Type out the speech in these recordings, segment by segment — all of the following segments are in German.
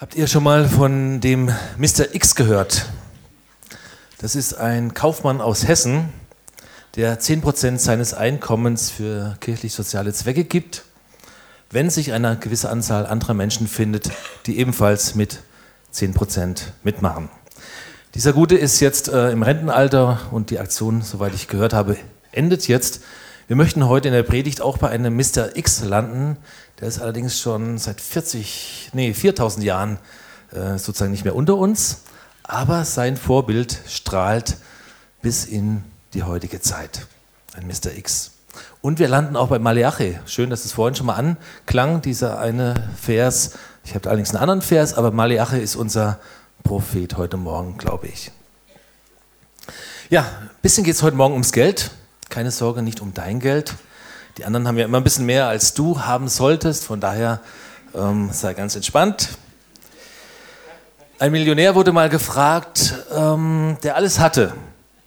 Habt ihr schon mal von dem Mr. X gehört? Das ist ein Kaufmann aus Hessen, der 10% seines Einkommens für kirchlich-soziale Zwecke gibt, wenn sich eine gewisse Anzahl anderer Menschen findet, die ebenfalls mit 10% mitmachen. Dieser Gute ist jetzt im Rentenalter und die Aktion, soweit ich gehört habe, endet jetzt. Wir möchten heute in der Predigt auch bei einem Mr. X landen. Der ist allerdings schon seit 4.000 Jahren sozusagen nicht mehr unter uns. Aber sein Vorbild strahlt bis in die heutige Zeit. Ein Mr. X. Und wir landen auch bei Maleachi. Schön, dass es vorhin schon mal anklang, dieser eine Vers. Ich habe allerdings einen anderen Vers, aber Maleachi ist unser Prophet heute Morgen, glaube ich. Ja, ein bisschen geht es heute Morgen ums Geld. Keine Sorge, nicht um dein Geld. Die anderen haben ja immer ein bisschen mehr, als du haben solltest. Von daher sei ganz entspannt. Ein Millionär wurde mal gefragt, der alles hatte.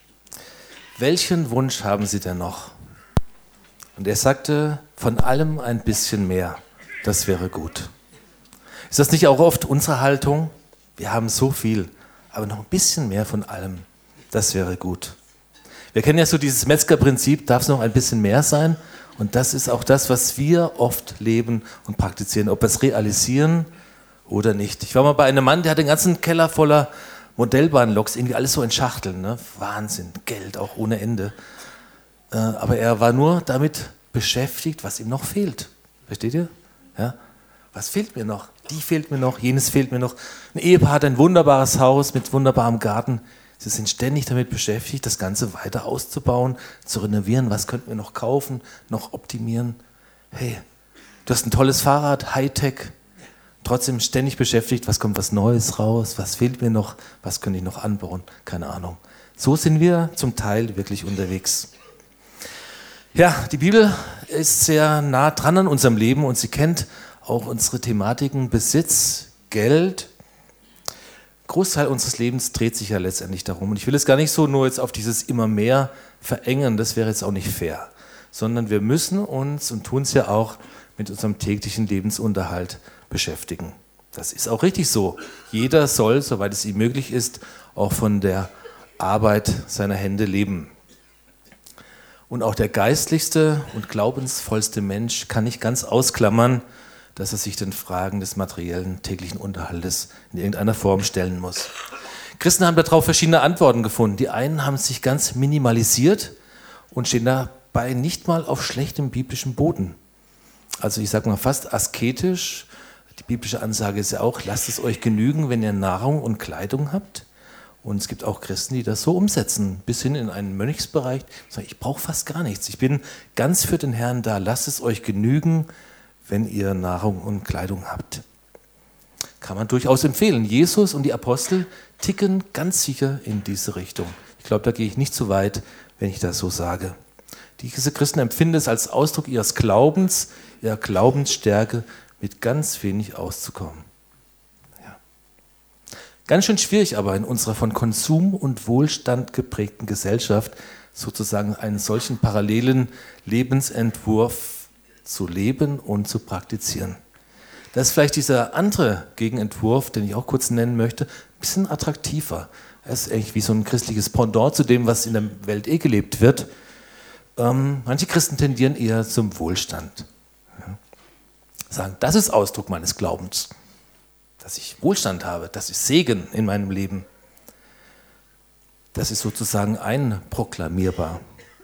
Welchen Wunsch haben Sie denn noch? Und er sagte, von allem ein bisschen mehr. Das wäre gut. Ist das nicht auch oft unsere Haltung? Wir haben so viel, aber noch ein bisschen mehr von allem. Das wäre gut. Wir kennen ja so dieses Metzgerprinzip, darf es noch ein bisschen mehr sein? Und das ist auch das, was wir oft leben und praktizieren, ob wir es realisieren oder nicht. Ich war mal bei einem Mann, der hat den ganzen Keller voller Modellbahnloks, irgendwie alles so in Schachteln. Ne? Wahnsinn, Geld auch ohne Ende. Aber er war nur damit beschäftigt, was ihm noch fehlt. Versteht ihr? Ja? Was fehlt mir noch? Die fehlt mir noch, jenes fehlt mir noch. Ein Ehepaar hat ein wunderbares Haus mit wunderbarem Garten. Sie sind ständig damit beschäftigt, das Ganze weiter auszubauen, zu renovieren. Was könnten wir noch kaufen, noch optimieren? Hey, du hast ein tolles Fahrrad, Hightech, trotzdem ständig beschäftigt, was kommt was Neues raus, was fehlt mir noch, was könnte ich noch anbauen, keine Ahnung. So sind wir zum Teil wirklich unterwegs. Ja, die Bibel ist sehr nah dran an unserem Leben und sie kennt auch unsere Thematiken Besitz, Geld. Großteil unseres Lebens dreht sich ja letztendlich darum. Und ich will es gar nicht so nur jetzt auf dieses immer mehr verengen, das wäre jetzt auch nicht fair. Sondern wir müssen uns und tun es ja auch mit unserem täglichen Lebensunterhalt beschäftigen. Das ist auch richtig so. Jeder soll, soweit es ihm möglich ist, auch von der Arbeit seiner Hände leben. Und auch der geistlichste und glaubensvollste Mensch kann nicht ganz ausklammern, dass er sich den Fragen des materiellen täglichen Unterhaltes in irgendeiner Form stellen muss. Christen haben darauf verschiedene Antworten gefunden. Die einen haben sich ganz minimalisiert und stehen dabei nicht mal auf schlechtem biblischen Boden. Also ich sage mal fast asketisch. Die biblische Ansage ist ja auch, lasst es euch genügen, wenn ihr Nahrung und Kleidung habt. Und es gibt auch Christen, die das so umsetzen, bis hin in einen Mönchsbereich. Ich brauche fast gar nichts. Ich bin ganz für den Herrn da. Lasst es euch genügen, wenn ihr Nahrung und Kleidung habt. Kann man durchaus empfehlen. Jesus und die Apostel ticken ganz sicher in diese Richtung. Ich glaube, da gehe ich nicht zu weit, wenn ich das so sage. Diese Christen empfinden es als Ausdruck ihres Glaubens, ihrer Glaubensstärke, mit ganz wenig auszukommen. Ja. Ganz schön schwierig aber in unserer von Konsum und Wohlstand geprägten Gesellschaft sozusagen einen solchen parallelen Lebensentwurf zu leben und zu praktizieren. Da ist vielleicht dieser andere Gegenentwurf, den ich auch kurz nennen möchte, ein bisschen attraktiver. Er ist eigentlich wie so ein christliches Pendant zu dem, was in der Welt gelebt wird. Manche Christen tendieren eher zum Wohlstand. Ja. Sagen, das ist Ausdruck meines Glaubens, dass ich Wohlstand habe, das ist Segen in meinem Leben. Das ist sozusagen einproklamierbar.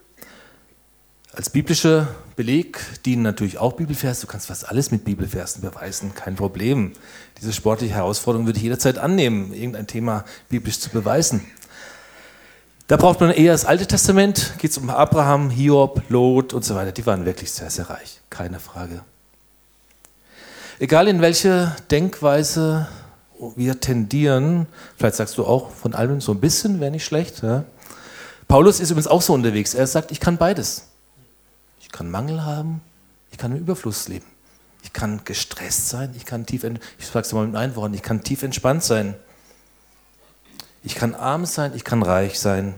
Als biblischer Beleg dienen natürlich auch Bibelverse. Du kannst fast alles mit Bibelversen beweisen, kein Problem. Diese sportliche Herausforderung würde ich jederzeit annehmen, irgendein Thema biblisch zu beweisen. Da braucht man eher das Alte Testament, geht es um Abraham, Hiob, Lot und so weiter. Die waren wirklich sehr, sehr reich, keine Frage. Egal in welche Denkweise wir tendieren, vielleicht sagst du auch von allem so ein bisschen, wäre nicht schlecht. Ja? Paulus ist übrigens auch so unterwegs. Er sagt, ich kann beides. Ich kann Mangel haben, ich kann im Überfluss leben. Ich kann gestresst sein, ich sage es mal mit einem Wort, ich kann tief entspannt sein. Ich kann arm sein, ich kann reich sein.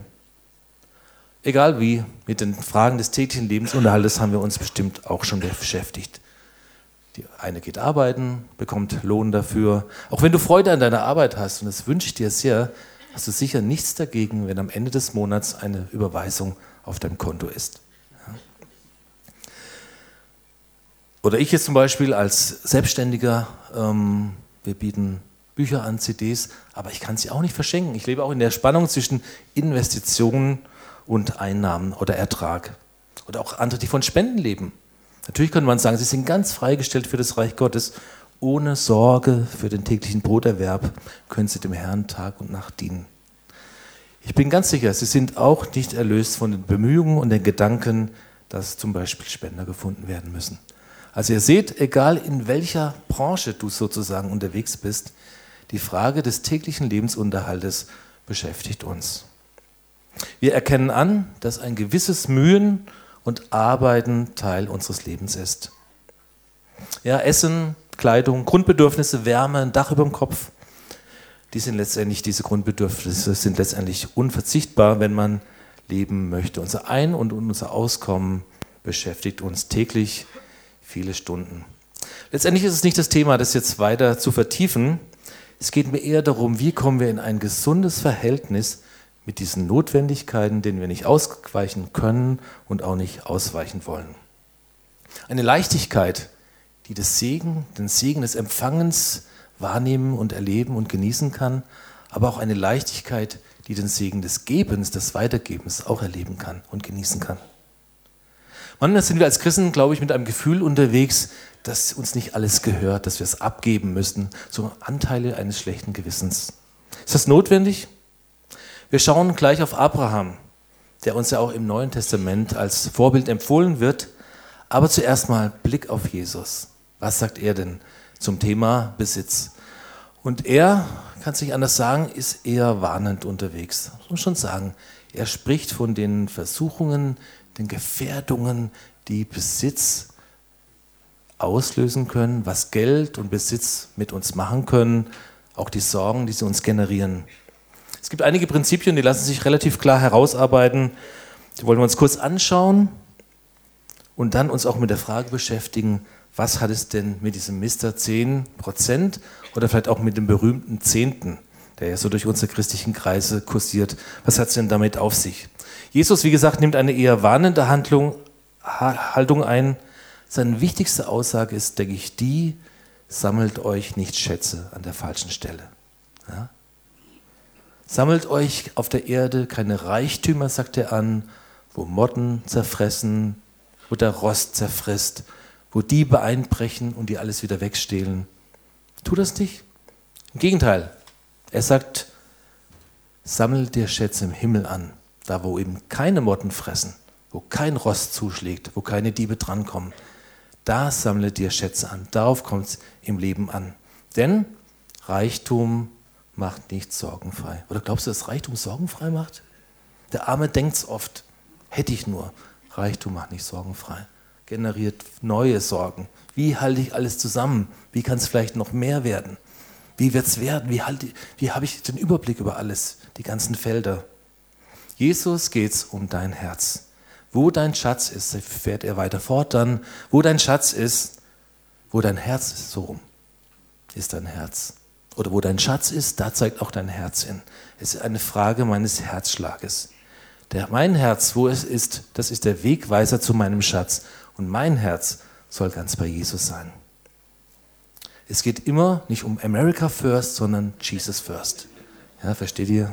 Egal wie, mit den Fragen des täglichen Lebensunterhaltes haben wir uns bestimmt auch schon beschäftigt. Die eine geht arbeiten, bekommt Lohn dafür. Auch wenn du Freude an deiner Arbeit hast, und das wünsche ich dir sehr, hast du sicher nichts dagegen, wenn am Ende des Monats eine Überweisung auf deinem Konto ist. Ja. Oder ich jetzt zum Beispiel als Selbstständiger, wir bieten Bücher an, CDs, aber ich kann sie auch nicht verschenken. Ich lebe auch in der Spannung zwischen Investitionen und Einnahmen oder Ertrag. Oder auch andere, die von Spenden leben. Natürlich könnte man sagen, sie sind ganz freigestellt für das Reich Gottes. Ohne Sorge für den täglichen Broterwerb können sie dem Herrn Tag und Nacht dienen. Ich bin ganz sicher, sie sind auch nicht erlöst von den Bemühungen und den Gedanken, dass zum Beispiel Spender gefunden werden müssen. Also ihr seht, egal in welcher Branche du sozusagen unterwegs bist, die Frage des täglichen Lebensunterhaltes beschäftigt uns. Wir erkennen an, dass ein gewisses Mühen und Arbeiten Teil unseres Lebens ist. Ja, Essen, Kleidung, Grundbedürfnisse, Wärme, ein Dach über dem Kopf, diese Grundbedürfnisse sind letztendlich unverzichtbar, wenn man leben möchte. Unser Ein- und unser Auskommen beschäftigt uns täglich viele Stunden. Letztendlich ist es nicht das Thema, das jetzt weiter zu vertiefen. Es geht mir eher darum, wie kommen wir in ein gesundes Verhältnis mit diesen Notwendigkeiten, denen wir nicht ausweichen können und auch nicht ausweichen wollen. Eine Leichtigkeit, die den Segen des Empfangens wahrnehmen und erleben und genießen kann, aber auch eine Leichtigkeit, die den Segen des Gebens, des Weitergebens auch erleben kann und genießen kann. Manchmal sind wir als Christen, glaube ich, mit einem Gefühl unterwegs, dass uns nicht alles gehört, dass wir es abgeben müssten, so Anteile eines schlechten Gewissens. Ist das notwendig? Wir schauen gleich auf Abraham, der uns ja auch im Neuen Testament als Vorbild empfohlen wird. Aber zuerst mal Blick auf Jesus. Was sagt er denn zum Thema Besitz? Und er, kann es nicht anders sagen, ist eher warnend unterwegs. Das muss man schon sagen. Er spricht von den Versuchungen, den Gefährdungen, die Besitz auslösen können, was Geld und Besitz mit uns machen können, auch die Sorgen, die sie uns generieren. Es gibt einige Prinzipien, die lassen sich relativ klar herausarbeiten. Die wollen wir uns kurz anschauen und dann uns auch mit der Frage beschäftigen, was hat es denn mit diesem Mister 10% oder vielleicht auch mit dem berühmten Zehnten, der ja so durch unsere christlichen Kreise kursiert, was hat es denn damit auf sich? Jesus, wie gesagt, nimmt eine eher warnende Haltung ein. Seine wichtigste Aussage ist, denke ich, sammelt euch nicht Schätze an der falschen Stelle. Ja? Sammelt euch auf der Erde keine Reichtümer, sagt er an, wo Motten zerfressen, wo der Rost zerfrisst, wo Diebe einbrechen und die alles wieder wegstehlen. Tu das nicht. Im Gegenteil, er sagt, sammelt dir Schätze im Himmel an, da wo eben keine Motten fressen, wo kein Rost zuschlägt, wo keine Diebe drankommen. Da sammle dir Schätze an, darauf kommt es im Leben an. Denn Reichtum macht nicht sorgenfrei. Oder glaubst du, dass Reichtum sorgenfrei macht? Der Arme denkt es oft, hätte ich nur. Reichtum macht nicht sorgenfrei. Generiert neue Sorgen. Wie halte ich alles zusammen? Wie kann es vielleicht noch mehr werden? Wie wird es werden? Wie habe ich den Überblick über alles, die ganzen Felder? Jesus geht es um dein Herz. Wo dein Schatz ist, fährt er weiter fort dann, wo dein Schatz ist, wo dein Herz ist, so rum, ist dein Herz. Oder wo dein Schatz ist, da zeigt auch dein Herz hin. Es ist eine Frage meines Herzschlages. Mein Herz, wo es ist, das ist der Wegweiser zu meinem Schatz. Und mein Herz soll ganz bei Jesus sein. Es geht immer nicht um America first, sondern Jesus first. Ja, versteht ihr?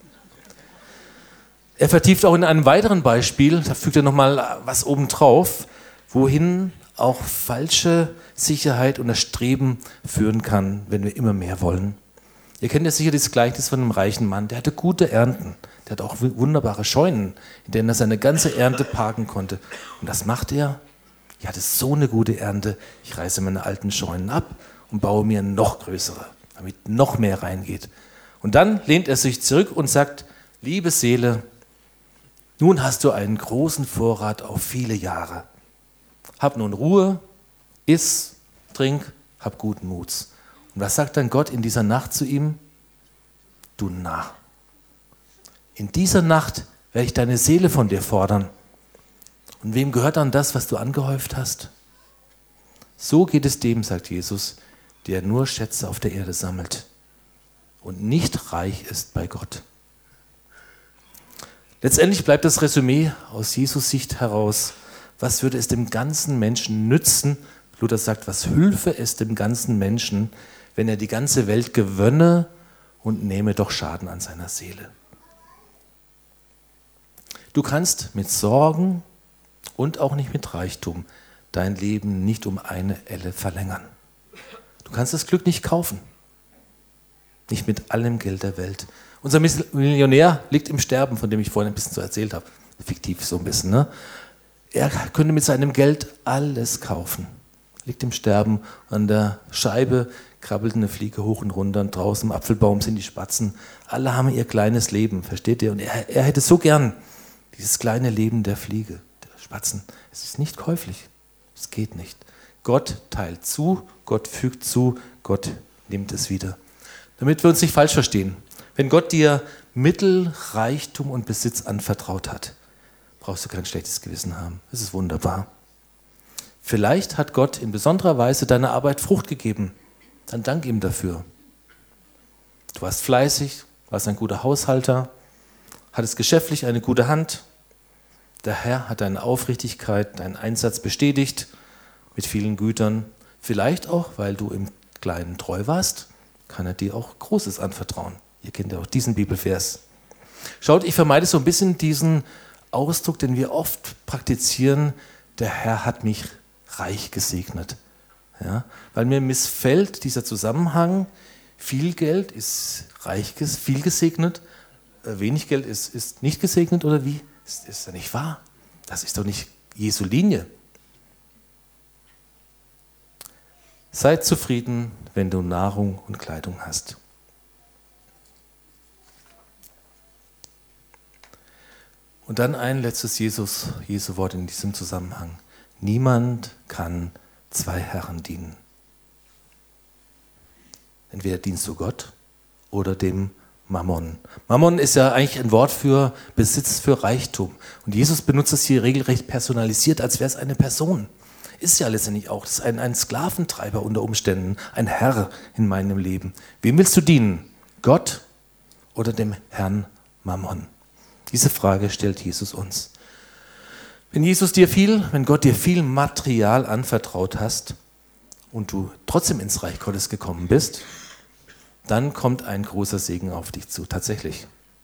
Er vertieft auch in einem weiteren Beispiel, da fügt er nochmal was obendrauf, wohin auch falsche Sicherheit und das Streben führen kann, wenn wir immer mehr wollen. Ihr kennt ja sicher das Gleichnis von einem reichen Mann, der hatte gute Ernten, der hatte auch wunderbare Scheunen, in denen er seine ganze Ernte parken konnte. Und was macht er? Ich hatte so eine gute Ernte, ich reiße meine alten Scheunen ab und baue mir noch größere, damit noch mehr reingeht. Und dann lehnt er sich zurück und sagt, liebe Seele, nun hast du einen großen Vorrat auf viele Jahre. Hab nun Ruhe, iss, trink, hab guten Muts. Und was sagt dann Gott in dieser Nacht zu ihm? Du Narr. In dieser Nacht werde ich deine Seele von dir fordern. Und wem gehört dann das, was du angehäuft hast? So geht es dem, sagt Jesus, der nur Schätze auf der Erde sammelt und nicht reich ist bei Gott. Letztendlich bleibt das Resümee aus Jesus Sicht heraus: Was würde es dem ganzen Menschen nützen? Luther sagt, was hülfe es dem ganzen Menschen, wenn er die ganze Welt gewönne und nehme doch Schaden an seiner Seele. Du kannst mit Sorgen und auch nicht mit Reichtum dein Leben nicht um eine Elle verlängern. Du kannst das Glück nicht kaufen. Nicht mit allem Geld der Welt. Unser Millionär liegt im Sterben, von dem ich vorhin ein bisschen so erzählt habe. Fiktiv so ein bisschen, ne? Er könnte mit seinem Geld alles kaufen. Liegt im Sterben, an der Scheibe krabbelt eine Fliege hoch und runter und draußen im Apfelbaum sind die Spatzen. Alle haben ihr kleines Leben, versteht ihr? Und er hätte so gern dieses kleine Leben der Fliege, der Spatzen. Es ist nicht käuflich, es geht nicht. Gott teilt zu, Gott fügt zu, Gott nimmt es wieder. Damit wir uns nicht falsch verstehen, wenn Gott dir Mittel, Reichtum und Besitz anvertraut hat, brauchst du kein schlechtes Gewissen haben. Es ist wunderbar. Vielleicht hat Gott in besonderer Weise deiner Arbeit Frucht gegeben. Dann dank ihm dafür. Du warst fleißig, warst ein guter Haushalter, hattest geschäftlich eine gute Hand. Der Herr hat deine Aufrichtigkeit, deinen Einsatz bestätigt mit vielen Gütern. Vielleicht auch, weil du im Kleinen treu warst, kann er dir auch Großes anvertrauen. Ihr kennt ja auch diesen Bibelvers. Schaut, ich vermeide so ein bisschen diesen Ausdruck, den wir oft praktizieren: Der Herr hat mich reich gesegnet. Ja, weil mir missfällt dieser Zusammenhang: Viel Geld ist reich, viel gesegnet, wenig Geld ist nicht gesegnet, oder wie? Ist ja nicht wahr. Das ist doch nicht Jesu Linie. Sei zufrieden, wenn du Nahrung und Kleidung hast. Und dann ein letztes Jesu-Wort in diesem Zusammenhang: Niemand kann zwei Herren dienen. Entweder dienst du Gott oder dem Mammon. Mammon ist ja eigentlich ein Wort für Besitz, für Reichtum. Und Jesus benutzt es hier regelrecht personalisiert, als wäre es eine Person. Ist ja letztendlich auch. Das ist ein Sklaventreiber unter Umständen, ein Herr in meinem Leben. Wem willst du dienen? Gott oder dem Herrn Mammon? Diese Frage stellt Jesus uns. Wenn Gott dir viel Material anvertraut hast und du trotzdem ins Reich Gottes gekommen bist, dann kommt ein großer Segen auf dich zu, tatsächlich.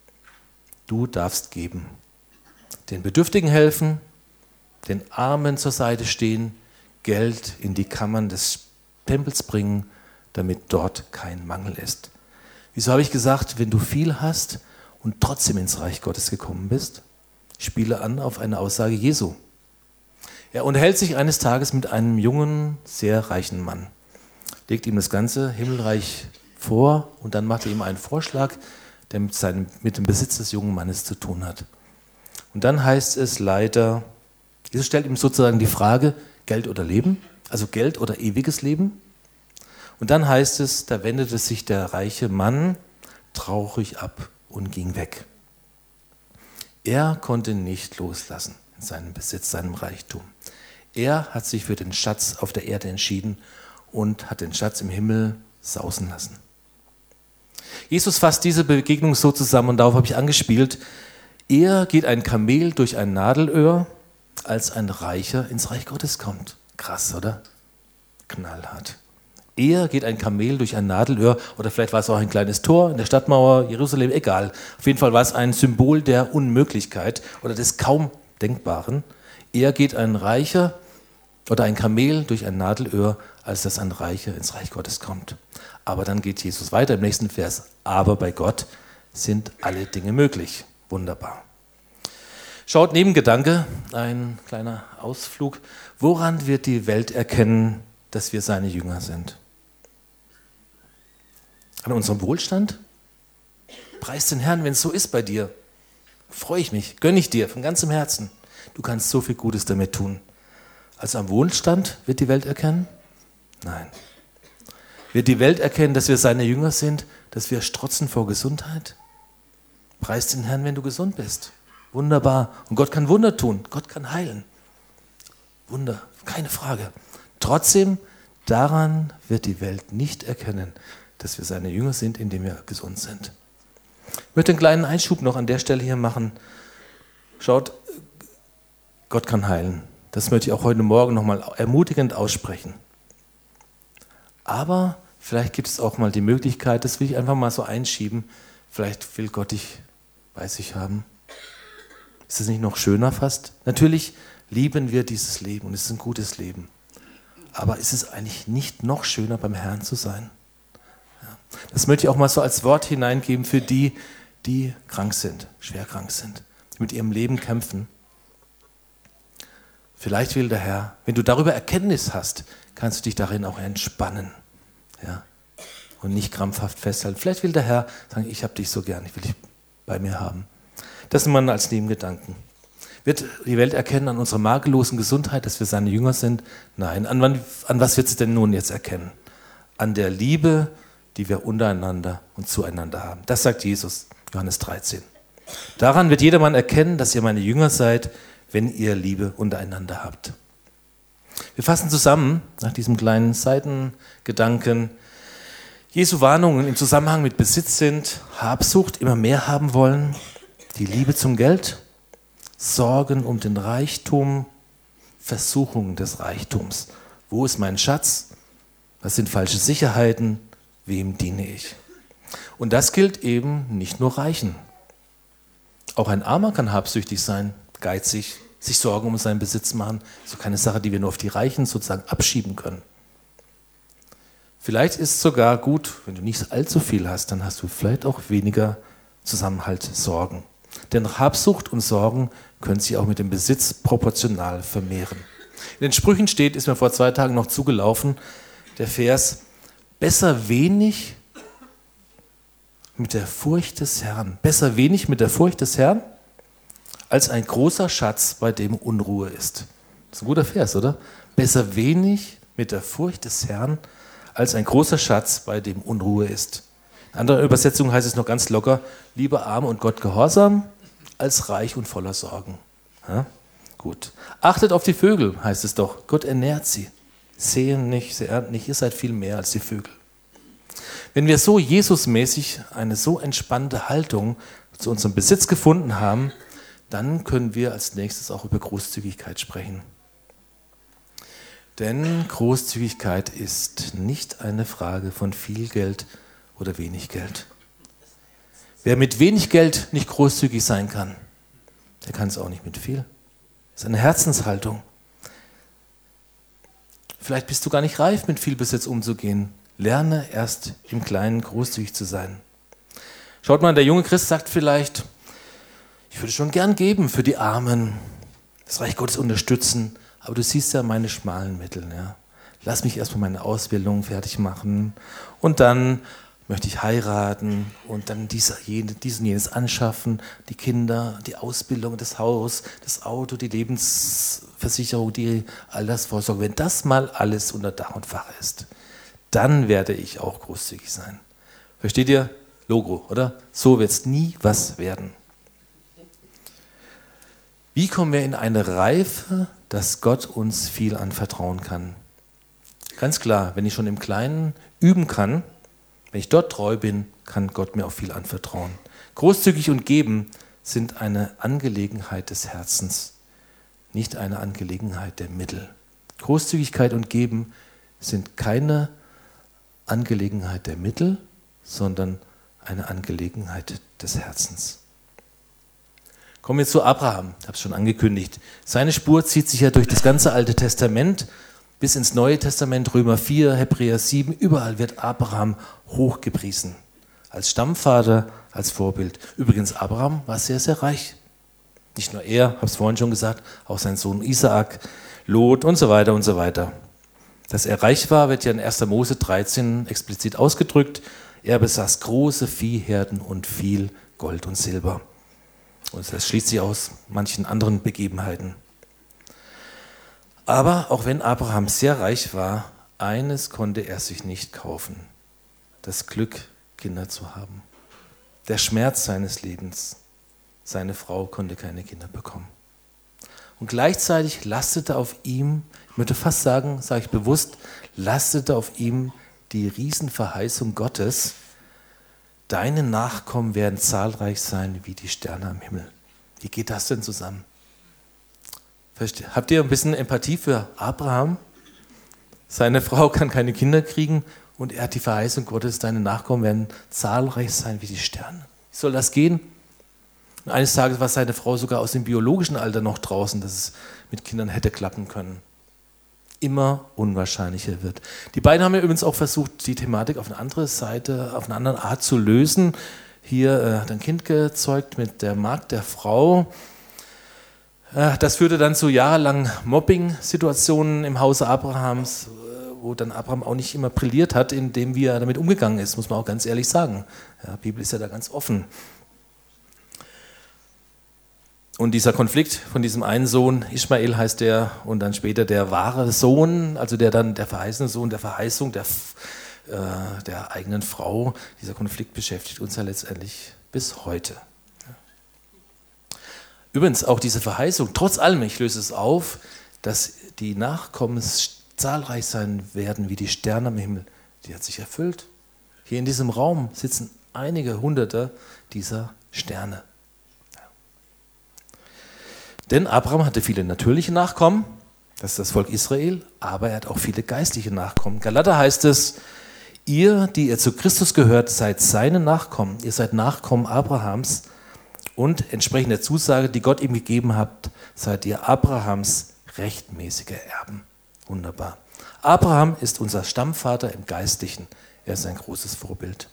Du darfst geben, den Bedürftigen helfen, den Armen zur Seite stehen, Geld in die Kammern des Tempels bringen, damit dort kein Mangel ist. Wieso habe ich gesagt, wenn du viel hast und trotzdem ins Reich Gottes gekommen bist? Spiele an auf eine Aussage Jesu. Er unterhält sich eines Tages mit einem jungen, sehr reichen Mann, legt ihm das ganze Himmelreich vor und dann macht er ihm einen Vorschlag, der mit dem Besitz des jungen Mannes zu tun hat. Und dann heißt es leider, Jesus stellt ihm sozusagen die Frage: Geld oder Leben? Also Geld oder ewiges Leben? Und dann heißt es, da wendete sich der reiche Mann traurig ab und ging weg. Er konnte nicht loslassen in seinem Besitz, seinem Reichtum. Er hat sich für den Schatz auf der Erde entschieden und hat den Schatz im Himmel sausen lassen. Jesus fasst diese Begegnung so zusammen, und darauf habe ich angespielt: Eher geht ein Kamel durch ein Nadelöhr, als ein Reicher ins Reich Gottes kommt. Krass, oder? Knallhart. Eher geht ein Kamel durch ein Nadelöhr, oder vielleicht war es auch ein kleines Tor in der Stadtmauer Jerusalem, egal. Auf jeden Fall war es ein Symbol der Unmöglichkeit oder des kaum Denkbaren. Eher geht ein Reicher oder ein Kamel durch ein Nadelöhr, als dass ein Reicher ins Reich Gottes kommt. Aber dann geht Jesus weiter im nächsten Vers: Aber bei Gott sind alle Dinge möglich. Wunderbar. Schaut, Nebengedanke, ein kleiner Ausflug. Woran wird die Welt erkennen, dass wir seine Jünger sind? An unserem Wohlstand? Preis den Herrn, wenn es so ist bei dir. Freue ich mich, gönne ich dir von ganzem Herzen. Du kannst so viel Gutes damit tun. Also am Wohlstand wird die Welt erkennen? Nein. Wird die Welt erkennen, dass wir seine Jünger sind, dass wir strotzen vor Gesundheit? Preis den Herrn, wenn du gesund bist. Wunderbar. Und Gott kann Wunder tun. Gott kann heilen. Wunder, keine Frage. trotzdem, daran wird die Welt nicht erkennen, dass wir seine Jünger sind, indem wir gesund sind. Ich möchte einen kleinen Einschub noch an der Stelle hier machen. Schaut, Gott kann heilen. Das möchte ich auch heute Morgen nochmal ermutigend aussprechen. Aber vielleicht gibt es auch mal die Möglichkeit, das will ich einfach mal so einschieben, vielleicht will Gott dich bei sich haben. Ist das nicht noch schöner fast? Natürlich lieben wir dieses Leben und es ist ein gutes Leben. Aber ist es eigentlich nicht noch schöner, beim Herrn zu sein? Ja. Das möchte ich auch mal so als Wort hineingeben für die, die krank sind, schwer krank sind, die mit ihrem Leben kämpfen. Vielleicht will der Herr, wenn du darüber Erkenntnis hast, kannst du dich darin auch entspannen, ja, und nicht krampfhaft festhalten. Vielleicht will der Herr sagen, ich habe dich so gern, ich will dich bei mir haben. Das nimmt man als Nebengedanken. Wird die Welt erkennen an unserer makellosen Gesundheit, dass wir seine Jünger sind? Nein. An was wird sie denn nun jetzt erkennen? An der Liebe, die wir untereinander und zueinander haben. Das sagt Jesus, Johannes 13. Daran wird jedermann erkennen, dass ihr meine Jünger seid, wenn ihr Liebe untereinander habt. Wir fassen zusammen, nach diesem kleinen Seitengedanken, Jesu Warnungen im Zusammenhang mit Besitz sind Habsucht, immer mehr haben wollen, die Liebe zum Geld, Sorgen um den Reichtum, Versuchungen des Reichtums. Wo ist mein Schatz? Was sind falsche Sicherheiten? Wem diene ich? Und das gilt eben nicht nur Reichen. Auch ein Armer kann habsüchtig sein, geizig, sich Sorgen um seinen Besitz machen. Das ist keine Sache, die wir nur auf die Reichen sozusagen abschieben können. Vielleicht ist es sogar gut, wenn du nicht allzu viel hast, dann hast du vielleicht auch weniger Zusammenhalt, Sorgen. Denn Habsucht und Sorgen können sich auch mit dem Besitz proportional vermehren. In den Sprüchen steht, ist mir vor 2 Tagen noch zugelaufen, der Vers, besser wenig mit der Furcht des Herrn. Besser wenig mit der Furcht des Herrn, als ein großer Schatz, bei dem Unruhe ist. Das ist ein guter Vers, oder? Besser wenig mit der Furcht des Herrn, als ein großer Schatz, bei dem Unruhe ist. In anderer Übersetzung heißt es noch ganz locker, lieber arm und Gott gehorsam, als reich und voller Sorgen. Ja? Gut. Achtet auf die Vögel, heißt es doch. Gott ernährt sie. Säen nicht, sie ernten nicht, ihr seid viel mehr als die Vögel. Wenn wir so Jesusmäßig eine so entspannte Haltung zu unserem Besitz gefunden haben, dann können wir als nächstes auch über Großzügigkeit sprechen. Denn Großzügigkeit ist nicht eine Frage von viel Geld oder wenig Geld. Wer mit wenig Geld nicht großzügig sein kann, der kann es auch nicht mit viel. Das ist eine Herzenshaltung. Vielleicht bist du gar nicht reif, mit viel Besitz umzugehen. Lerne erst im Kleinen großzügig zu sein. Schaut mal, der junge Christ sagt vielleicht, ich würde schon gern geben für die Armen, das Reich Gottes unterstützen, aber du siehst ja meine schmalen Mittel. Ja. Lass mich erstmal meine Ausbildung fertig machen und dann möchte ich heiraten und dann dies und jenes anschaffen, die Kinder, die Ausbildung, das Haus, das Auto, die Lebensversicherung, die Altersvorsorge. Wenn das mal alles unter Dach und Fach ist, dann werde ich auch großzügig sein. Versteht ihr? Logo, oder? So wird es nie was werden. Wie kommen wir in eine Reife, dass Gott uns viel anvertrauen kann? Ganz klar, wenn ich schon im Kleinen üben kann, wenn ich dort treu bin, kann Gott mir auch viel anvertrauen. Großzügig und geben sind eine Angelegenheit des Herzens, nicht eine Angelegenheit der Mittel. Großzügigkeit und Geben sind keine Angelegenheit der Mittel, sondern eine Angelegenheit des Herzens. Kommen wir zu Abraham, ich habe es schon angekündigt. Seine Spur zieht sich ja durch das ganze Alte Testament bis ins Neue Testament, Römer 4, Hebräer 7, überall wird Abraham hochgepriesen. Als Stammvater, als Vorbild. Übrigens, Abraham war sehr, sehr reich. Nicht nur er, habe es vorhin schon gesagt, auch sein Sohn Isaak, Lot und so weiter und so weiter. Dass er reich war, wird ja in 1. Mose 13 explizit ausgedrückt. Er besaß große Viehherden und viel Gold und Silber. Und das schließt sich aus manchen anderen Begebenheiten. Aber auch wenn Abraham sehr reich war, eines konnte er sich nicht kaufen: das Glück, Kinder zu haben. Der Schmerz seines Lebens. Seine Frau konnte keine Kinder bekommen. Und gleichzeitig lastete auf ihm, ich würde fast sagen, sage ich bewusst, lastete auf ihm die Riesenverheißung Gottes, deine Nachkommen werden zahlreich sein wie die Sterne am Himmel. Wie geht das denn zusammen? Habt ihr ein bisschen Empathie für Abraham? Seine Frau kann keine Kinder kriegen und er hat die Verheißung Gottes, deine Nachkommen werden zahlreich sein wie die Sterne. Wie soll das gehen? Und eines Tages war seine Frau sogar aus dem biologischen Alter noch draußen, dass es mit Kindern hätte klappen können. Immer unwahrscheinlicher wird. Die beiden haben ja übrigens auch versucht, die Thematik auf eine andere Seite, auf eine andere Art zu lösen. Hier hat ein Kind gezeugt mit der Magd der Frau. Das führte dann zu jahrelangen Mobbing-Situationen im Hause Abrahams, wo dann Abraham auch nicht immer brilliert hat, indem wie er damit umgegangen ist, muss man auch ganz ehrlich sagen. Ja, die Bibel ist ja da ganz offen. Und dieser Konflikt von diesem einen Sohn, Ismael heißt der, und dann später der wahre Sohn, also der verheißene Sohn der Verheißung der eigenen Frau, dieser Konflikt beschäftigt uns ja letztendlich bis heute. Übrigens auch diese Verheißung, trotz allem, ich löse es auf, dass die Nachkommen zahlreich sein werden wie die Sterne am Himmel, die hat sich erfüllt. Hier in diesem Raum sitzen einige Hunderte dieser Sterne. Denn Abraham hatte viele natürliche Nachkommen, das ist das Volk Israel, aber er hat auch viele geistliche Nachkommen. Galater heißt es, ihr, die ihr zu Christus gehört, seid seine Nachkommen, ihr seid Nachkommen Abrahams und entsprechend der Zusage, die Gott ihm gegeben hat, seid ihr Abrahams rechtmäßige Erben. Wunderbar. Abraham ist unser Stammvater im Geistlichen, er ist ein großes Vorbild.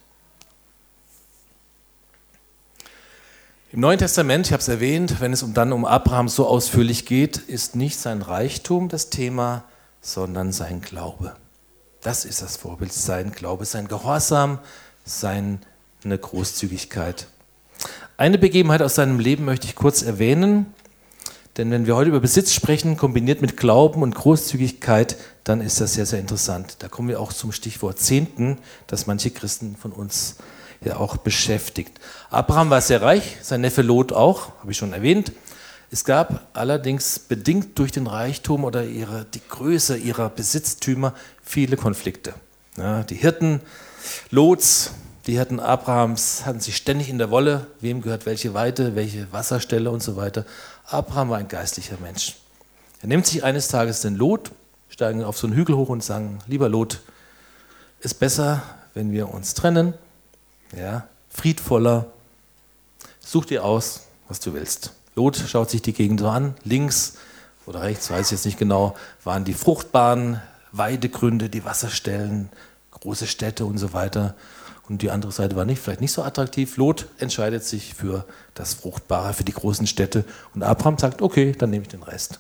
Im Neuen Testament, ich habe es erwähnt, wenn es dann um Abraham so ausführlich geht, ist nicht sein Reichtum das Thema, sondern sein Glaube. Das ist das Vorbild, sein Glaube, sein Gehorsam, seine Großzügigkeit. Eine Begebenheit aus seinem Leben möchte ich kurz erwähnen, denn wenn wir heute über Besitz sprechen, kombiniert mit Glauben und Großzügigkeit, dann ist das sehr, sehr interessant. Da kommen wir auch zum Stichwort Zehnten, das manche Christen von uns ja auch beschäftigt. Abraham war sehr reich, sein Neffe Lot auch, habe ich schon erwähnt. Es gab allerdings bedingt durch den Reichtum oder die Größe ihrer Besitztümer viele Konflikte. Ja, die Hirten Lots, die Hirten Abrahams hatten sich ständig in der Wolle, wem gehört welche Weide, welche Wasserstelle und so weiter. Abraham war ein geistlicher Mensch. Er nimmt sich eines Tages den Lot, steigen auf so einen Hügel hoch und sagen, lieber Lot, ist besser, wenn wir uns trennen. Ja, friedvoller, such dir aus, was du willst. Lot schaut sich die Gegend so an, links oder rechts, weiß ich jetzt nicht genau, waren die fruchtbaren Weidegründe, die Wasserstellen, große Städte und so weiter. Und die andere Seite war vielleicht nicht so attraktiv. Lot entscheidet sich für das Fruchtbare, für die großen Städte. Und Abraham sagt, okay, dann nehme ich den Rest.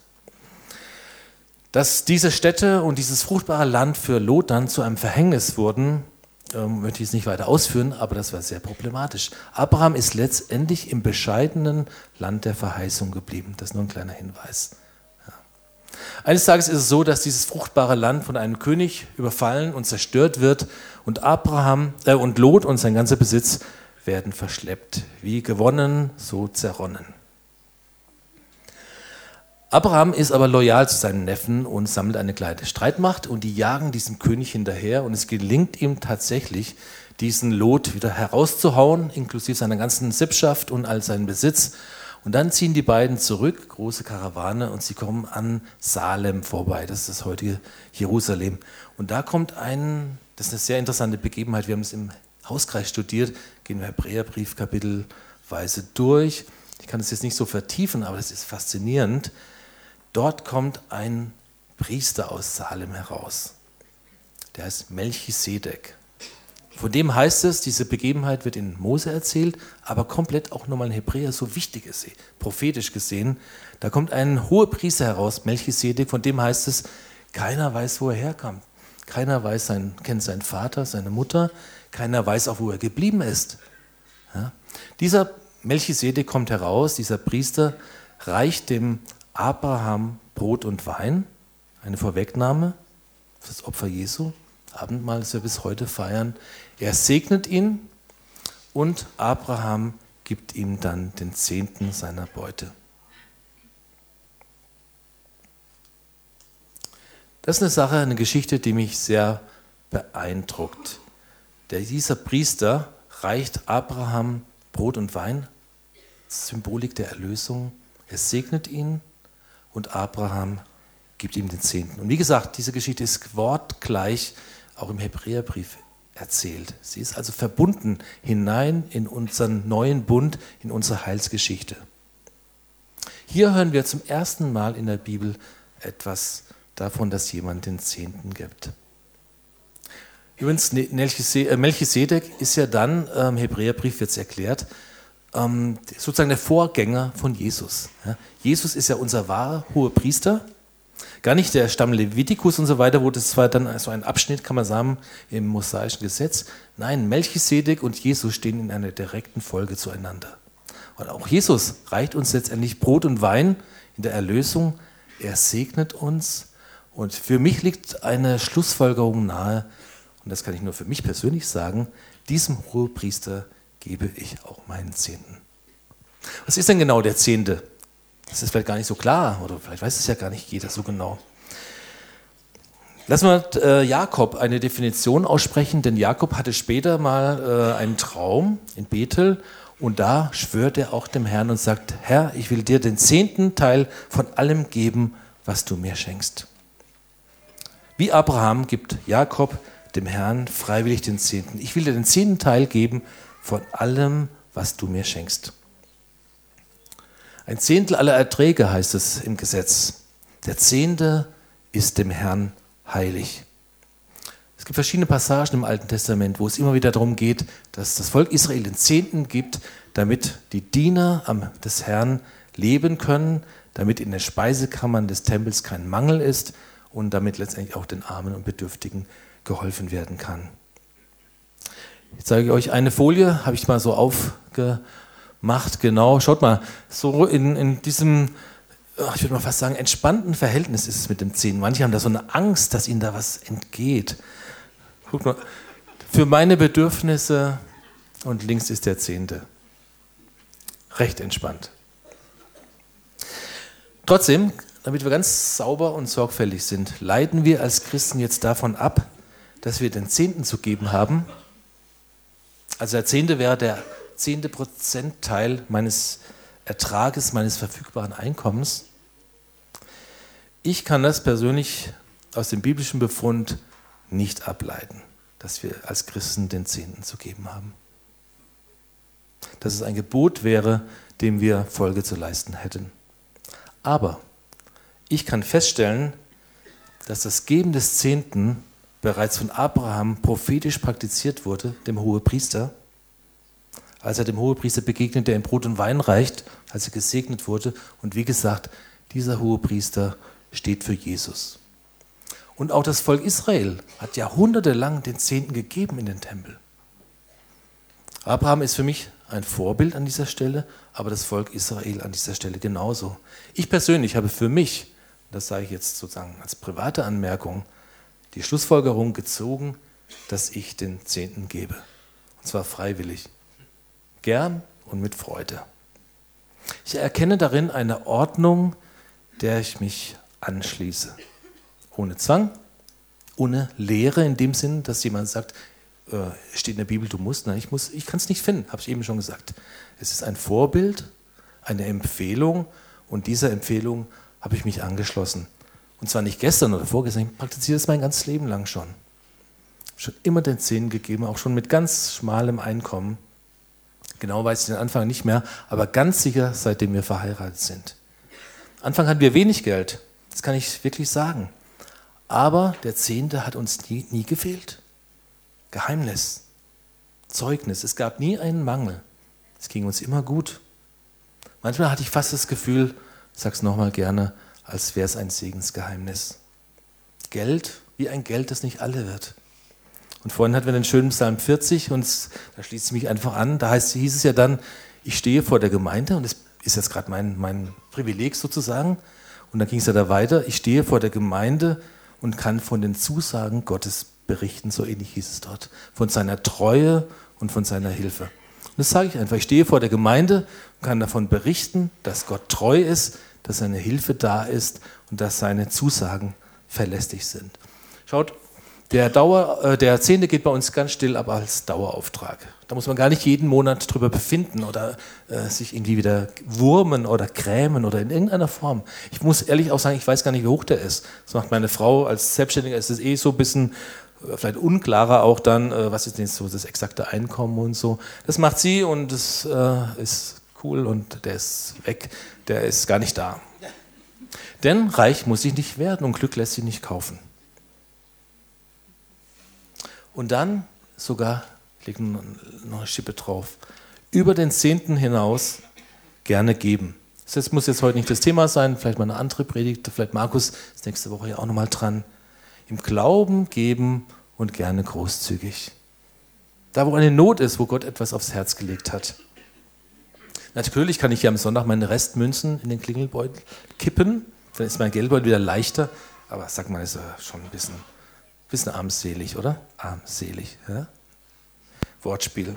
Dass diese Städte und dieses fruchtbare Land für Lot dann zu einem Verhängnis wurden, möchte ich es nicht weiter ausführen, aber das war sehr problematisch. Abraham ist letztendlich im bescheidenen Land der Verheißung geblieben. Das ist nur ein kleiner Hinweis. Ja. Eines Tages ist es so, dass dieses fruchtbare Land von einem König überfallen und zerstört wird und und Lot und sein ganzer Besitz werden verschleppt. Wie gewonnen, so zerronnen. Abraham ist aber loyal zu seinen Neffen und sammelt eine kleine Streitmacht und die jagen diesem König hinterher und es gelingt ihm tatsächlich, diesen Lot wieder herauszuhauen, inklusive seiner ganzen Sippschaft und all seinen Besitz. Und dann ziehen die beiden zurück, große Karawane, und sie kommen an Salem vorbei, das ist das heutige Jerusalem. Und da kommt das ist eine sehr interessante Begebenheit, wir haben es im Hauskreis studiert, gehen wir Hebräerbrief kapitelweise durch. Ich kann es jetzt nicht so vertiefen, aber das ist faszinierend. Dort kommt ein Priester aus Salem heraus. Der heißt Melchisedek. Von dem heißt es, diese Begebenheit wird in Mose erzählt, aber komplett auch nochmal in Hebräer so wichtig ist, prophetisch gesehen. Da kommt ein Hohepriester heraus, Melchisedek, von dem heißt es, keiner weiß, wo er herkommt. Keiner kennt seinen Vater, seine Mutter, keiner weiß auch, wo er geblieben ist. Ja? Dieser Melchisedek kommt heraus, dieser Priester reicht dem Abraham Brot und Wein, eine Vorwegnahme für das Opfer Jesu, Abendmahl, das wir bis heute feiern. Er segnet ihn und Abraham gibt ihm dann den Zehnten seiner Beute. Das ist eine Sache, eine Geschichte, die mich sehr beeindruckt. Dieser Priester reicht Abraham Brot und Wein, Symbolik der Erlösung. Er segnet ihn und Abraham gibt ihm den Zehnten. Und wie gesagt, diese Geschichte ist wortgleich auch im Hebräerbrief erzählt. Sie ist also verbunden hinein in unseren neuen Bund, in unsere Heilsgeschichte. Hier hören wir zum ersten Mal in der Bibel etwas davon, dass jemand den Zehnten gibt. Übrigens, Melchisedek ist ja dann, im Hebräerbrief wird es erklärt, sozusagen der Vorgänger von Jesus. Ja, Jesus ist ja unser wahrer Hohepriester, gar nicht der Stamm Levitikus und so weiter, wo das zwar dann so ein Abschnitt, kann man sagen, im mosaischen Gesetz. Nein, Melchisedek und Jesus stehen in einer direkten Folge zueinander. Und auch Jesus reicht uns letztendlich Brot und Wein in der Erlösung. Er segnet uns. Und für mich liegt eine Schlussfolgerung nahe, und das kann ich nur für mich persönlich sagen, diesem Hohepriester gebe ich auch meinen Zehnten. Was ist denn genau der Zehnte? Das ist vielleicht gar nicht so klar, oder vielleicht weiß es ja gar nicht jeder so genau. Lass mal Jakob eine Definition aussprechen, denn Jakob hatte später mal einen Traum in Bethel und da schwört er auch dem Herrn und sagt, Herr, ich will dir den 10. Teil von allem geben, was du mir schenkst. Wie Abraham gibt Jakob dem Herrn freiwillig den 10. Ich will dir den 10. Teil geben von allem, was du mir schenkst. Ein Zehntel aller Erträge heißt es im Gesetz. Der 10. ist dem Herrn heilig. Es gibt verschiedene Passagen im Alten Testament, wo es immer wieder darum geht, dass das Volk Israel den 10. gibt, damit die Diener des Herrn leben können, damit in den Speisekammern des Tempels kein Mangel ist und damit letztendlich auch den Armen und Bedürftigen geholfen werden kann. Ich zeige euch eine Folie, habe ich mal so aufgemacht, genau, schaut mal, so in diesem, ich würde mal fast sagen, entspannten Verhältnis ist es mit dem 10. Manche haben da so eine Angst, dass ihnen da was entgeht. Guck mal, für meine Bedürfnisse und links ist der 10. Recht entspannt. Trotzdem, damit wir ganz sauber und sorgfältig sind, leiten wir als Christen jetzt davon ab, dass wir den 10. zu geben haben. Also der 10. wäre der 10. Prozentteil meines Ertrages, meines verfügbaren Einkommens. Ich kann das persönlich aus dem biblischen Befund nicht ableiten, dass wir als Christen den 10. zu geben haben. Dass es ein Gebot wäre, dem wir Folge zu leisten hätten. Aber ich kann feststellen, dass das Geben des 10. bereits von Abraham prophetisch praktiziert wurde, dem Hohepriester, als er dem Hohepriester begegnet, der ihm Brot und Wein reicht, als er gesegnet wurde. Und wie gesagt, dieser Hohepriester steht für Jesus. Und auch das Volk Israel hat jahrhundertelang den 10. gegeben in den Tempel. Abraham ist für mich ein Vorbild an dieser Stelle, aber das Volk Israel an dieser Stelle genauso. Ich persönlich habe für mich, das sage ich jetzt sozusagen als private Anmerkung, die Schlussfolgerung gezogen, dass ich den 10. gebe. Und zwar freiwillig. Gern und mit Freude. Ich erkenne darin eine Ordnung, der ich mich anschließe. Ohne Zwang, ohne Lehre in dem Sinn, dass jemand sagt, steht in der Bibel, du musst. Nein, ich kann es nicht finden, habe ich eben schon gesagt. Es ist ein Vorbild, eine Empfehlung und dieser Empfehlung habe ich mich angeschlossen. Und zwar nicht gestern oder vorgestern, ich praktiziere das mein ganzes Leben lang schon. Schon immer den 10. gegeben, auch schon mit ganz schmalem Einkommen. Genau weiß ich den Anfang nicht mehr, aber ganz sicher, seitdem wir verheiratet sind. Anfang hatten wir wenig Geld, das kann ich wirklich sagen. Aber der 10. hat uns nie gefehlt. Geheimnis, Zeugnis, es gab nie einen Mangel. Es ging uns immer gut. Manchmal hatte ich fast das Gefühl, ich sage es nochmal gerne, als wäre es ein Segensgeheimnis. Geld, wie ein Geld, das nicht alle wird. Und vorhin hatten wir den schönen Psalm 40 und da schließt es mich einfach an. Da hieß es ja dann, ich stehe vor der Gemeinde und das ist jetzt gerade mein Privileg sozusagen. Und dann ging es ja da weiter, ich stehe vor der Gemeinde und kann von den Zusagen Gottes berichten, so ähnlich hieß es dort, von seiner Treue und von seiner Hilfe. Und das sage ich einfach, ich stehe vor der Gemeinde und kann davon berichten, dass Gott treu ist, dass seine Hilfe da ist und dass seine Zusagen verlässlich sind. Schaut, der Zehnte geht bei uns ganz still, aber als Dauerauftrag. Da muss man gar nicht jeden Monat drüber befinden oder sich irgendwie wieder wurmen oder grämen oder in irgendeiner Form. Ich muss ehrlich auch sagen, ich weiß gar nicht, wie hoch der ist. Das macht meine Frau als Selbstständiger, ist es so ein bisschen vielleicht unklarer auch dann, was ist denn so das exakte Einkommen und so. Das macht sie und das ist cool und der ist weg, der ist gar nicht da. Denn reich muss ich nicht werden und Glück lässt sich nicht kaufen. Und dann sogar, legt noch eine Schippe drauf, über den Zehnten hinaus gerne geben. Das muss jetzt heute nicht das Thema sein, vielleicht mal eine andere Predigt, vielleicht Markus ist nächste Woche ja auch nochmal dran. Im Glauben geben und gerne großzügig. Da, wo eine Not ist, wo Gott etwas aufs Herz gelegt hat. Natürlich kann ich ja am Sonntag meine Restmünzen in den Klingelbeutel kippen, dann ist mein Geldbeutel wieder leichter, aber sag mal, ist ja schon ein bisschen armselig, oder? Armselig, ja? Wortspiel.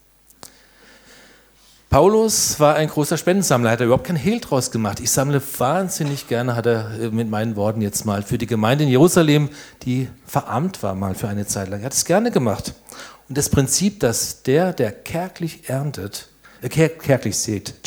Paulus war ein großer Spendensammler, hat er überhaupt kein Hehl draus gemacht. Ich sammle wahnsinnig gerne, hat er mit meinen Worten jetzt mal, für die Gemeinde in Jerusalem, die verarmt war mal für eine Zeit lang. Er hat es gerne gemacht. Und das Prinzip, dass der kärglich sät,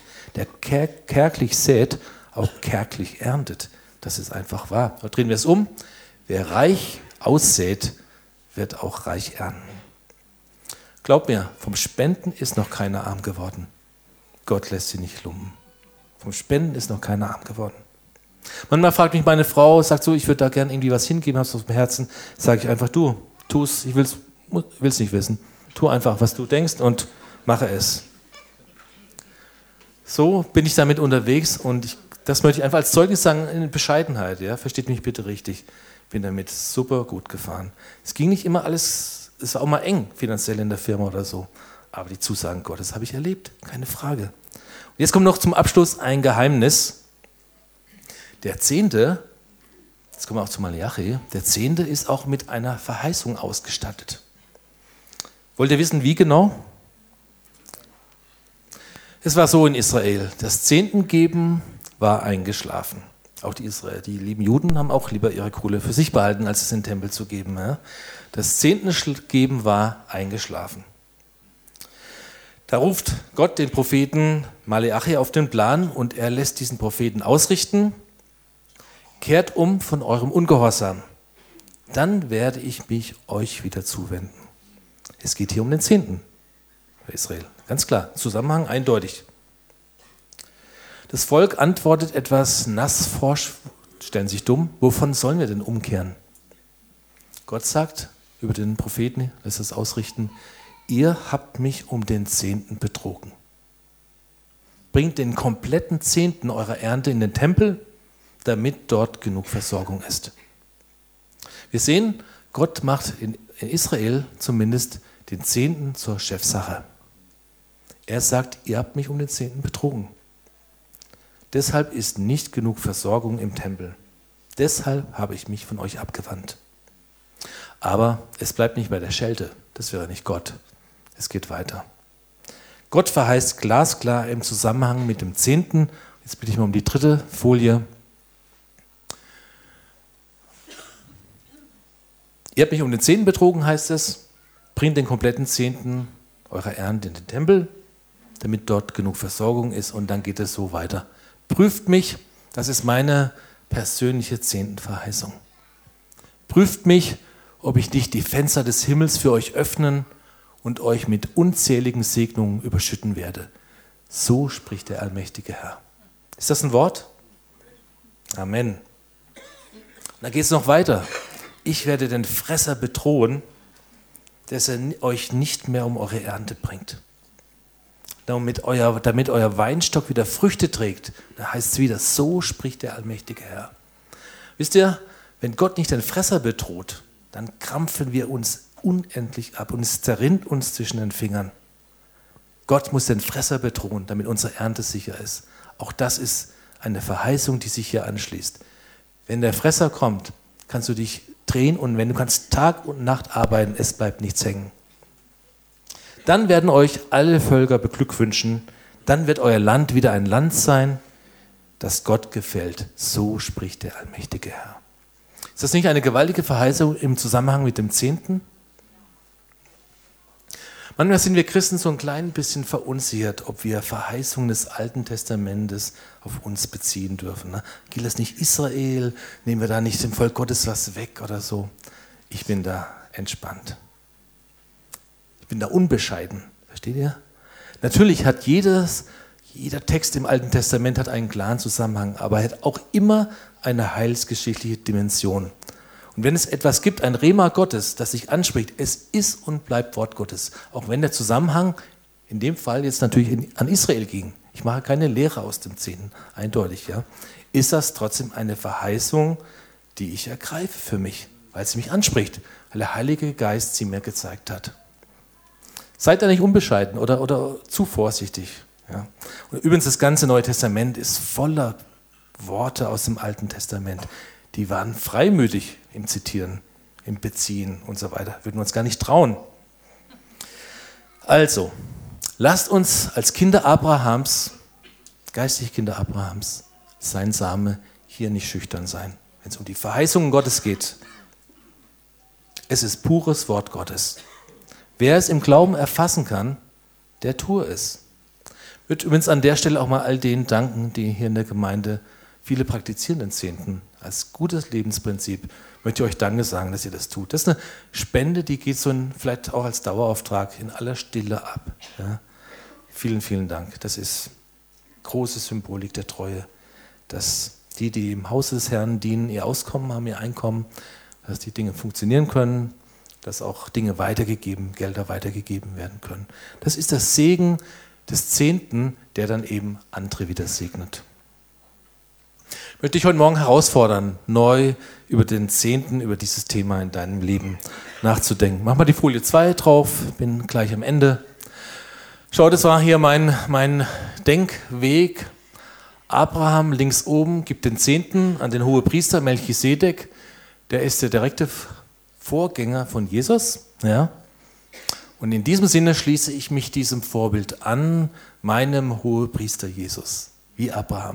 auch kärglich erntet, das ist einfach wahr. Da drehen wir es um. Wer reich aussät, wird auch reich ernten. Glaub mir, vom Spenden ist noch keiner arm geworden. Gott lässt sie nicht lumpen. Vom Spenden ist noch keiner arm geworden. Manchmal fragt mich meine Frau, sagt so, ich würde da gerne irgendwie was hingeben, hast du auf dem Herzen. Sage ich einfach, du, tu es, ich will's nicht wissen. Tu einfach, was du denkst und mache es. So bin ich damit unterwegs und das möchte ich einfach als Zeugnis sagen, in Bescheidenheit. Ja? Versteht mich bitte richtig. Bin damit super gut gefahren. Es ging nicht immer alles, es war auch mal eng finanziell in der Firma oder so. Aber die Zusagen Gottes habe ich erlebt, keine Frage. Und jetzt kommt noch zum Abschluss ein Geheimnis. Der Zehnte, jetzt kommen wir auch zu Malachi, der Zehnte ist auch mit einer Verheißung ausgestattet. Wollt ihr wissen, wie genau? Es war so in Israel, das Zehntengeben war eingeschlafen. Auch die lieben Juden haben auch lieber ihre Kohle für sich behalten, als es in den Tempel zu geben. Ja. Das Zehntengeben war eingeschlafen. Da ruft Gott den Propheten Malachi auf den Plan und er lässt diesen Propheten ausrichten, kehrt um von eurem Ungehorsam, dann werde ich mich euch wieder zuwenden. Es geht hier um den Zehnten bei Israel. Ganz klar, Zusammenhang eindeutig. Das Volk antwortet etwas nassforsch, stellen sich dumm, wovon sollen wir denn umkehren? Gott sagt über den Propheten, lässt es ausrichten, ihr habt mich um den Zehnten betrogen. Bringt den kompletten Zehnten eurer Ernte in den Tempel, damit dort genug Versorgung ist. Wir sehen, Gott macht in Israel zumindest den Zehnten zur Chefsache. Er sagt, ihr habt mich um den Zehnten betrogen. Deshalb ist nicht genug Versorgung im Tempel. Deshalb habe ich mich von euch abgewandt. Aber es bleibt nicht bei der Schelte. Das wäre nicht Gott. Es geht weiter. Gott verheißt glasklar im Zusammenhang mit dem Zehnten. Jetzt bitte ich mal um die 3. Folie. Ihr habt mich um den Zehnten betrogen, heißt es. Bringt den kompletten Zehnten eurer Ernte in den Tempel, damit dort genug Versorgung ist. Und dann geht es so weiter. Prüft mich, das ist meine persönliche Zehntenverheißung. Prüft mich, ob ich nicht die Fenster des Himmels für euch öffnen und euch mit unzähligen Segnungen überschütten werde. So spricht der allmächtige Herr. Ist das ein Wort? Amen. Da geht es noch weiter. Ich werde den Fresser bedrohen, dass er euch nicht mehr um eure Ernte bringt. Damit euer Weinstock wieder Früchte trägt, da heißt es wieder, so spricht der allmächtige Herr. Wisst ihr, wenn Gott nicht den Fresser bedroht, dann krampfen wir uns unendlich ab und es zerrinnt uns zwischen den Fingern. Gott muss den Fresser bedrohen, damit unsere Ernte sicher ist. Auch das ist eine Verheißung, die sich hier anschließt. Wenn der Fresser kommt, kannst du dich drehen und wenn du kannst Tag und Nacht arbeiten, es bleibt nichts hängen. Dann werden euch alle Völker beglückwünschen, dann wird euer Land wieder ein Land sein, das Gott gefällt. So spricht der allmächtige Herr. Ist das nicht eine gewaltige Verheißung im Zusammenhang mit dem Zehnten? Manchmal sind wir Christen so ein klein bisschen verunsichert, ob wir Verheißungen des Alten Testamentes auf uns beziehen dürfen. Ne? Gilt das nicht Israel? Nehmen wir da nicht dem Volk Gottes was weg oder so? Ich bin da entspannt. Ich bin da unbescheiden. Versteht ihr? Natürlich hat jeder Text im Alten Testament hat einen klaren Zusammenhang, aber er hat auch immer eine heilsgeschichtliche Dimension. Und wenn es etwas gibt, ein Rema Gottes, das sich anspricht, es ist und bleibt Wort Gottes. Auch wenn der Zusammenhang in dem Fall jetzt natürlich an Israel ging. Ich mache keine Lehre aus dem Zehnten, eindeutig. Ja. Ist das trotzdem eine Verheißung, die ich ergreife für mich, weil sie mich anspricht, weil der Heilige Geist sie mir gezeigt hat. Seid da nicht unbescheiden oder zu vorsichtig. Ja. Und übrigens, das ganze Neue Testament ist voller Worte aus dem Alten Testament. Die waren freimütig im Zitieren, im Beziehen und so weiter. Würden wir uns gar nicht trauen. Also, lasst uns als Kinder Abrahams, geistliche Kinder Abrahams, sein Same hier nicht schüchtern sein, wenn es um die Verheißungen Gottes geht. Es ist pures Wort Gottes. Wer es im Glauben erfassen kann, der tue es. Ich würde übrigens an der Stelle auch mal all denen danken, die hier in der Gemeinde viele praktizieren den Zehnten. Als gutes Lebensprinzip möchte ich euch Danke sagen, dass ihr das tut. Das ist eine Spende, die geht so vielleicht auch als Dauerauftrag in aller Stille ab. Ja. Vielen, vielen Dank. Das ist große Symbolik der Treue, dass die im Hause des Herrn dienen, ihr Auskommen haben, ihr Einkommen, dass die Dinge funktionieren können, dass auch Dinge weitergegeben, Gelder weitergegeben werden können. Das ist das Segen des Zehnten, der dann eben andere wieder segnet. Ich möchte dich heute Morgen herausfordern, neu über den Zehnten, über dieses Thema in deinem Leben nachzudenken. Mach mal die Folie 2 drauf, bin gleich am Ende. Schau, das war hier mein Denkweg. Abraham links oben gibt den Zehnten an den Hohepriester Melchisedek. Der ist der direkte Vorgänger von Jesus. Ja. Und in diesem Sinne schließe ich mich diesem Vorbild an, meinem Hohepriester Jesus, wie Abraham.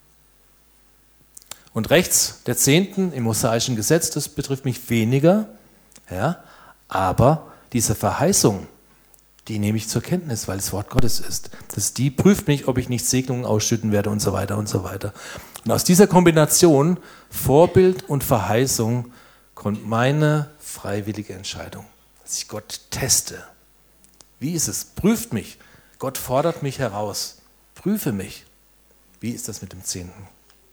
Und rechts der Zehnten im mosaischen Gesetz, das betrifft mich weniger, ja, aber diese Verheißung, die nehme ich zur Kenntnis, weil es Wort Gottes ist. Die prüft mich, ob ich nicht Segnungen ausschütten werde und so weiter und so weiter. Und aus dieser Kombination Vorbild und Verheißung kommt meine freiwillige Entscheidung, dass ich Gott teste. Wie ist es? Prüft mich. Gott fordert mich heraus. Prüfe mich. Wie ist das mit dem Zehnten?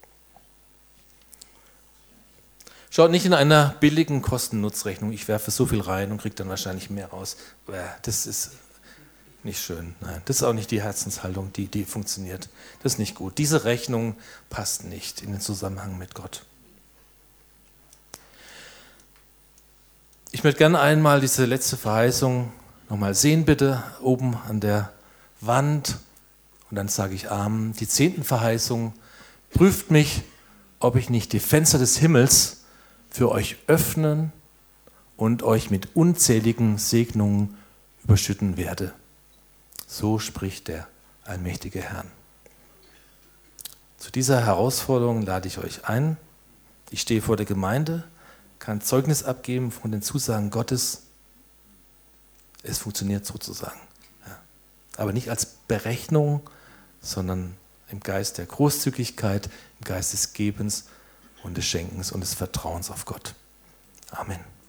Schaut nicht in einer billigen Kosten-Nutz-Rechnung, ich werfe so viel rein und kriege dann wahrscheinlich mehr raus. Das ist nicht schön. Nein, das ist auch nicht die Herzenshaltung, die funktioniert. Das ist nicht gut. Diese Rechnung passt nicht in den Zusammenhang mit Gott. Ich möchte gerne einmal diese letzte Verheißung nochmal sehen, bitte, oben an der Wand. Und dann sage ich Amen. Die 10. Verheißung: Prüft mich, ob ich nicht die Fenster des Himmels für euch öffnen und euch mit unzähligen Segnungen überschütten werde. So spricht der allmächtige Herr. Zu dieser Herausforderung lade ich euch ein. Ich stehe vor der Gemeinde, kann Zeugnis abgeben von den Zusagen Gottes. Es funktioniert sozusagen. Ja. Aber nicht als Berechnung, sondern im Geist der Großzügigkeit, im Geist des Gebens und des Schenkens und des Vertrauens auf Gott. Amen.